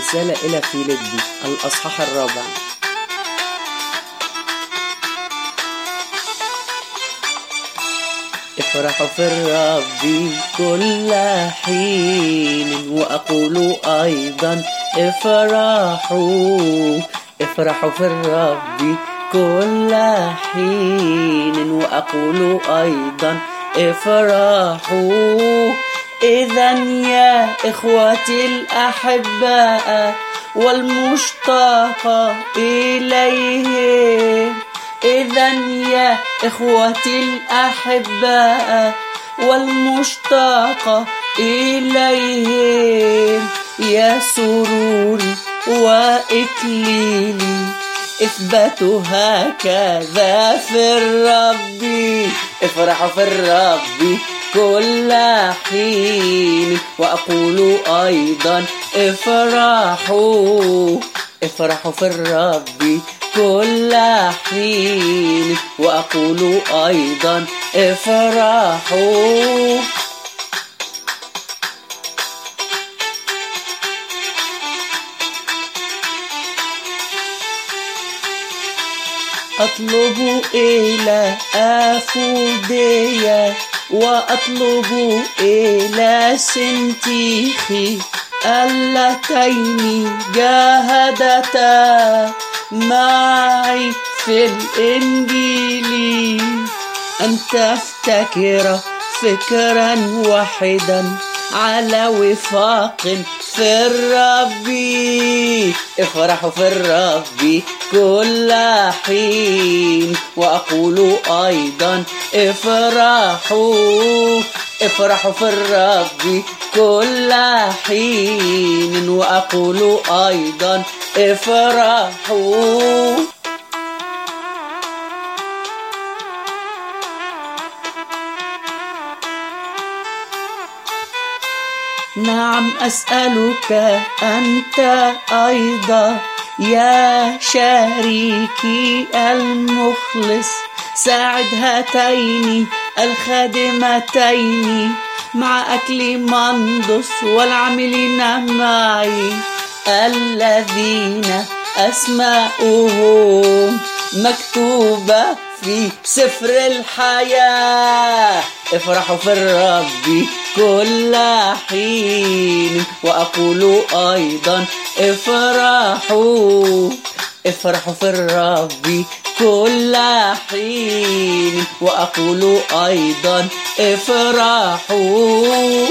رسالة إلى فيلبي الأصحاح 4. افرحوا في الرب كل حين، وأقول أيضا افرحوا. افرحوا في الرب كل حين، وأقول أيضا افرحوا. إذا يا إخوتي الأحباء والمشتاق إليه، إذا يا إخوتي الأحباء والمشتاق إليه، يا سروري وإكليلي اثبتوا هكذا في الرب. افرحوا في الرب كل حين، وأقول أيضا افرحوا. افرحوا في الرب كل حين، وأقول أيضا افرحوا. أطلب إلى أفودية، وأطلب إلى سنتيخي، اللتين جاهدتا معي في الإنجيل، أن تفتكر فكرا واحدا على وفاق في الرب. افرحوا في الرب كل حين، وأقول أيضا افرحوا. افرحوا في الرب كل حين، وأقول أيضا افرحوا. نعم أسألك أنت أيضا يا شريكي المخلص، ساعد هاتين الخادمتين مع أكل مندس والعاملين معي، الذين أسماؤهم مكتوبة في سفر الحياة. افرحوا في الرب كل حين، وأقول أيضا افرحوا. افرحوا في الرب كل حين، وأقول أيضا افرحوا.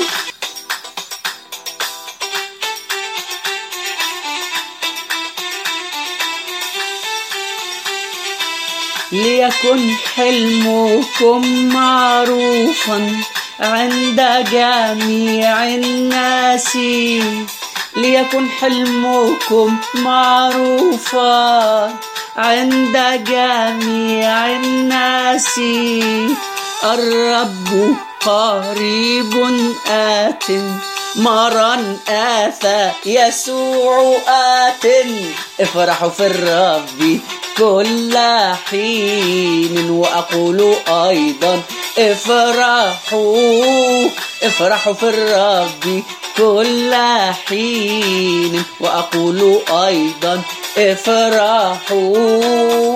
ليكن حلمكم معروفا عند جميع الناس، ليكن حلمكم معروفا عند جميع الناس. الرب قريب آت، مرا آتى يسوع آت. افرحوا في الرب كل حين، وأقول أيضا افرحوا. افرحوا في الرب كل حين، وأقول أيضا افرحوا.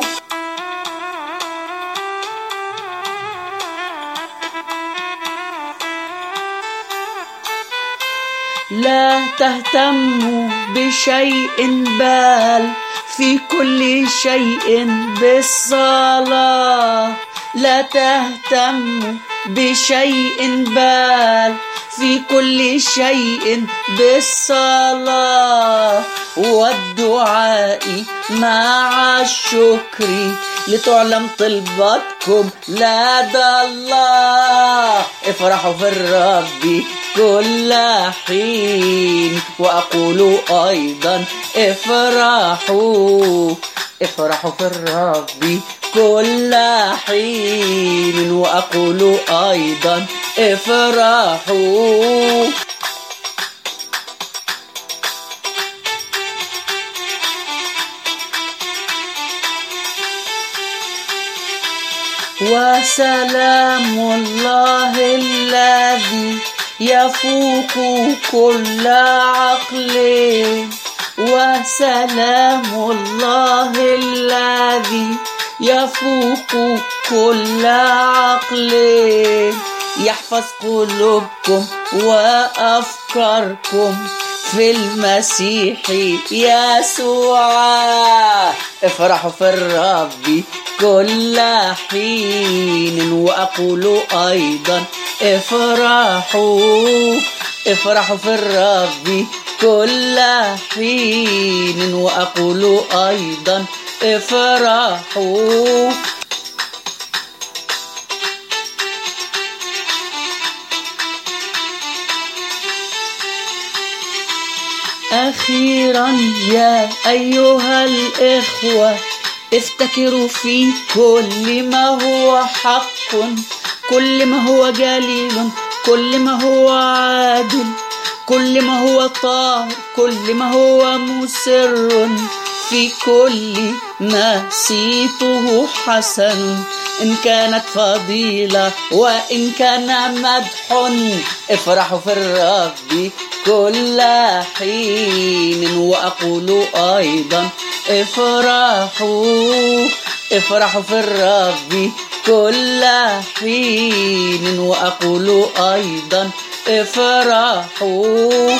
لا تهتموا بشيء، بل في كل شيء بالصلاة. لا تهتموا بشيء، بل في كل شيء بالصلاة والدعاء مع الشكر، لتعلم طلباتكم لدى الله. افرحوا في الرب كل حين، وأقول أيضا افرحوا. افرحوا في الرب كل حين، وأقول أيضا افرحوا. وسلام الله الذي يفوق كل عقل وسلام الله الذي يفوق كل عقل يحفظ قلوبكم وأفكاركم في المسيح يسوع. افرحوا في الرب كل حين، وأقول أيضا افرحوا في الرب كل حين، وأقول أيضا افرحوا. أخيرا يا أيها الإخوة افتكروا في كل ما هو حق، كل ما هو جليل، كل ما هو عادل، كل ما هو طاهر، كل ما هو مسر، في كل ما صيته حسن، إن كانت فضيلة وإن كان مدح. افرحوا في الرب كل حين، وأقول أيضا افرحوا في الرب كل حين، وأقول أيضا افرحوا.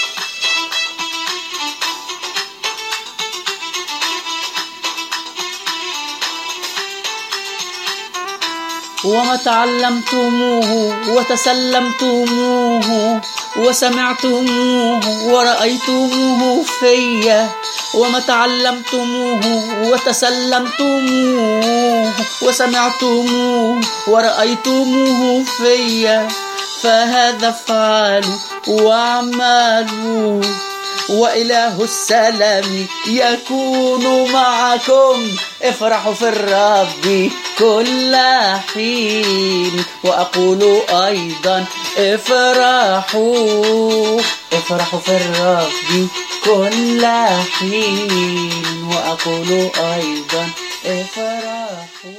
وما تعلمتموه وتسلمتموه وسمعتموه ورأيتموه فيا، وما تعلمتموه وتسلمتموه وسمعتموه ورأيتموه فيا، فهذا افعلوا واعملوا، وإله السلام يكون معكم. افرحوا في الرب كل حين، وأقول أيضا افرحوا في الرب كل حين، وأقول أيضا افرحوا.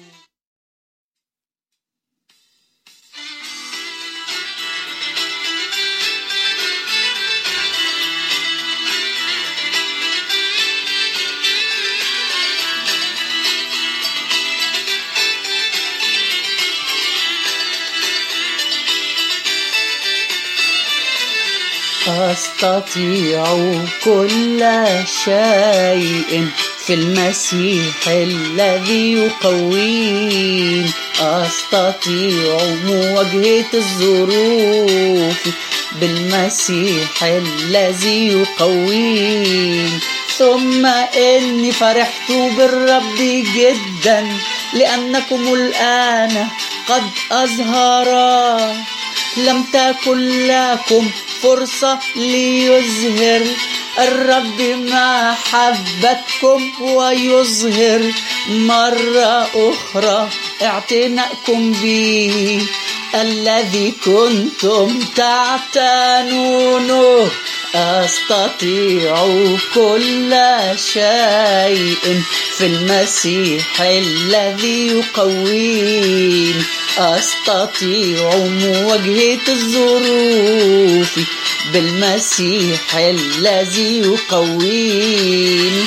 أستطيع كل شيء في المسيح الذي يقويني، أستطيع مواجهة الظروف بالمسيح الذي يقويني. ثم إني فرحت بالرب جدا لأنكم الآن قد أظهرا، لم تكن لكم فرصة ليظهر الرب محبتكم ويظهر مرة أخرى اعتناءكم به الذي كنتم تعتنونه. أستطيع كل شيء في المسيح الذي يقويني، أستطيع مواجهة الظروف بالمسيح الذي يقويني.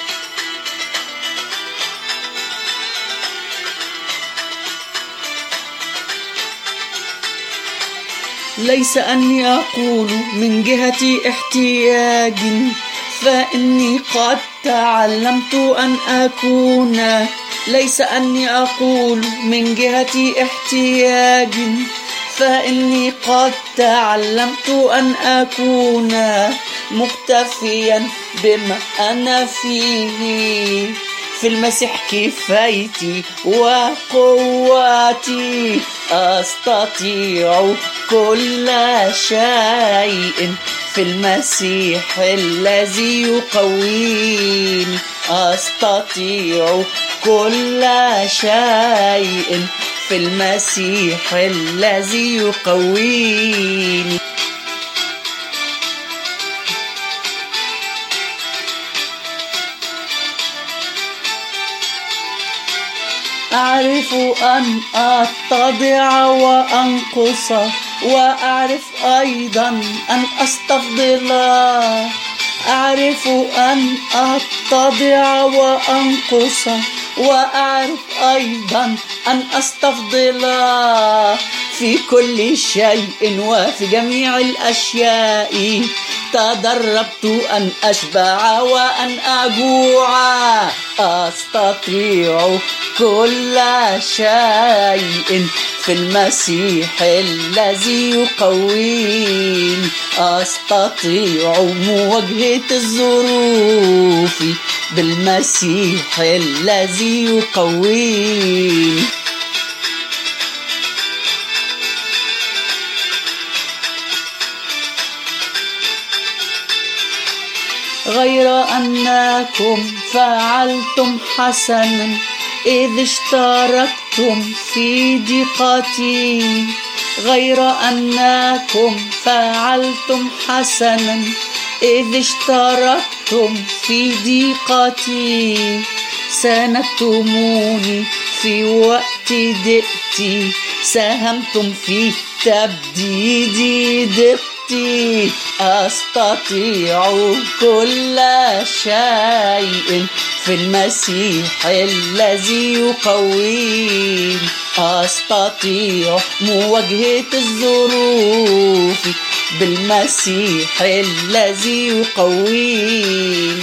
ليس أني أقول من جهة احتياج، فإني قد تعلمت أن أكون. ليس أني أقول من جهة احتياج، فإني قد تعلمت أن أكون مكتفيا بما أنا فيه، في المسيح كفايتي وقوتي. أستطيع كل شيء في المسيح الذي يقويني، أستطيع كل شيء في المسيح الذي يقويني. أعرف أن أتضع وأنقص، وأعرف أيضا أن أستفضل. أعرف أن أتضع وأنقص، وأعرف أيضا أن أستفضل في كل شيء وفي جميع الأشياء. تدربت أن أشبع وأن أجوع، أستطيع كل شيء في المسيح الذي يقويني. أستطيع مواجهة الظروف بالمسيح الذي يقويني. غير أنكم فعلتم حسنا إذ اشتركتم في ضيقتي. غير أنكم فعلتم حسنا إذ اشتركتم في ضيقتي. ساندتموني في وقت ضيقتي، ساهمتم في تبديد ضيقتي. أستطيع كل شيء في المسيح الذي يقويني. أستطيع مواجهة الظروف بالمسيح الذي يقويني.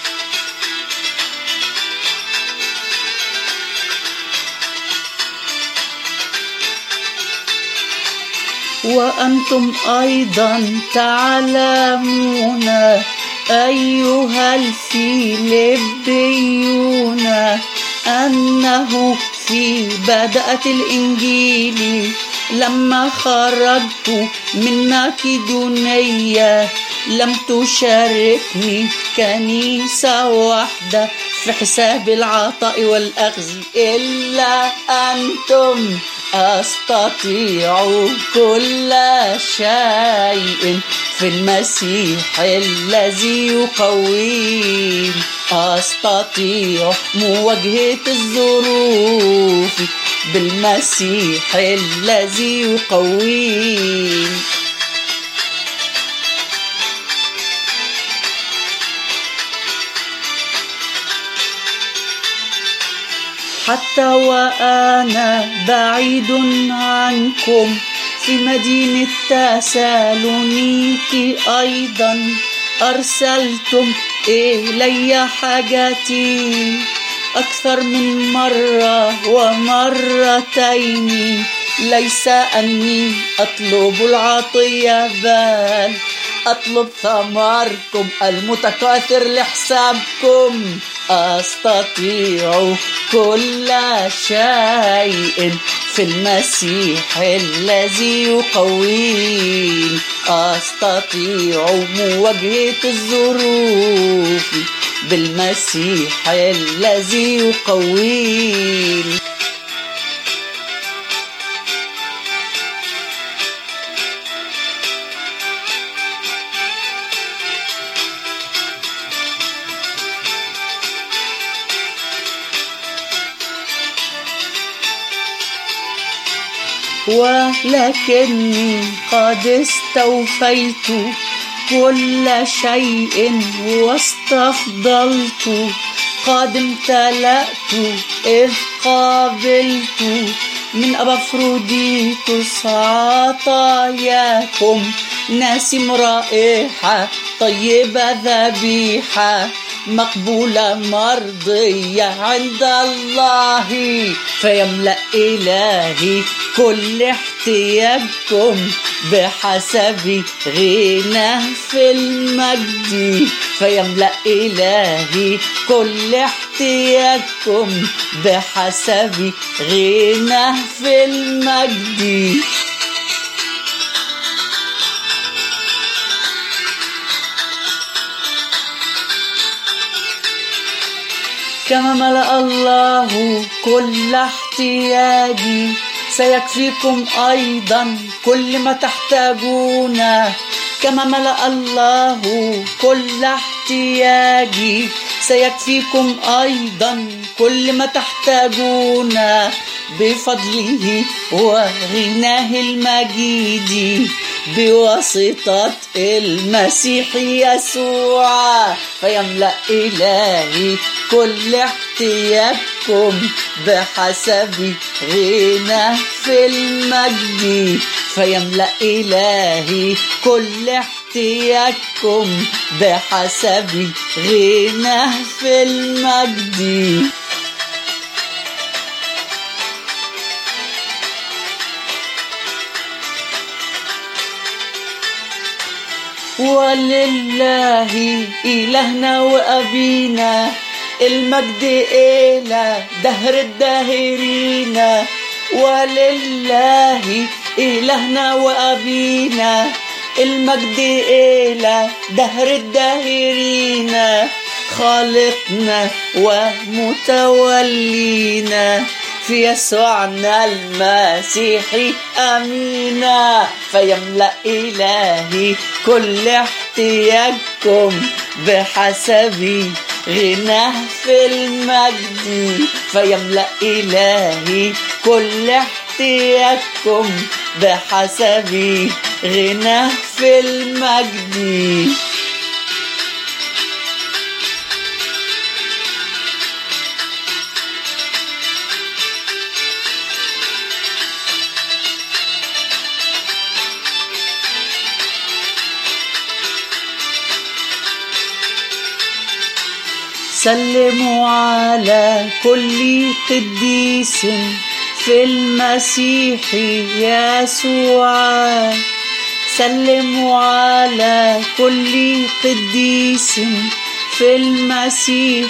وأنتم أيضا تعلمون أيها الفيلبيون أنه في بدأة الإنجيل لما خرجت من مقدونية لم تشاركني كنيسة واحدة في حساب العطاء والأخذ إلا أنتم. أستطيع كل شيء في المسيح الذي يقويني. أستطيع مواجهة الظروف بالمسيح الذي يقويني. حتى وأنا بعيد عنكم في مدينة تسالونيكي أيضا أرسلتم إلي حاجتي أكثر من مرة ومرتين. ليس أني أطلب العطية بل أطلب ثمركم المتكاثر لحسابكم. أستطيع كل شيء في المسيح الذي يقويني. أستطيع مواجهة الظروف بالمسيح الذي يقويني. ولكني قد استوفيت كل شيء واستفضلت. قد امتلأت إذ قابلت من أبافروديتوس عطاياكم ناسم رائحة طيبة ذبيحة مقبولة مرضية عند الله. فيملأ إلهي كل احتياجكم بحسب غناه في المجد. فيملأ إلهي كل احتياجكم بحسب غناه في المجد. كما ملأ الله كل احتياجي سيكفيكم أيضا كل ما تحتاجون. كما ملأ الله كل احتياجي سيكفيكم أيضا كل ما تحتاجون بفضله وغناه المجيد بواسطة المسيح يسوع، فيملأ إلهي كل احتياجكم بحسب غناه في المجد. فيملأ إلهي كل احتياجكم بحسب غناه في المجد. ولله إلهنا وأبينا المجد إلى دهر الداهرين. ولله إلهنا وأبينا المجد إلى دهر الداهرين، خالقنا ومتولينا في يسوعنا المسيح أمينا. فيملأ إلهي كل احتياجكم بحسب غناه في المجد. فيملأ إلهي كل احتياجكم بحسب غناه في المجد. سلموا على كل قديس في المسيح يسوع. سلموا على كل قديس في المسيح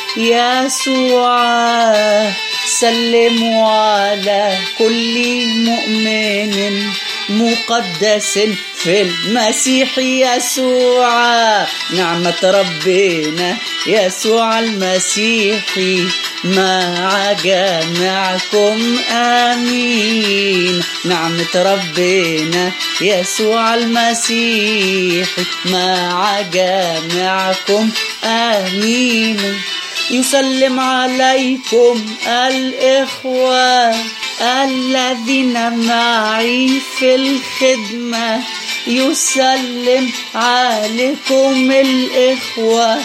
يسوع. سلموا على كل مؤمن مقدس في المسيح يسوع. نعمة ربنا يسوع المسيح مع جميعكم آمين. نعمة ربنا يسوع المسيح مع جميعكم آمين. يسلم عليكم الإخوة الذين معي في الخدمة. يسلم عليكم الإخوة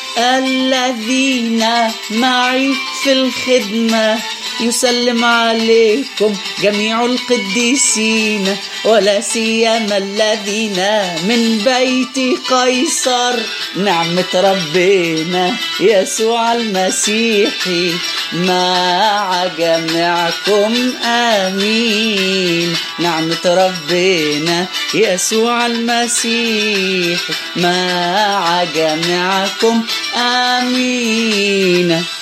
الذين معي في الخدمة. يسلم عليكم جميع القديسين ولا سيما الذين من بيت قيصر. نعمة ربنا يسوع المسيح مع جميعكم آمين. نعمة ربنا يسوع المسيح مع جميعكم آمين.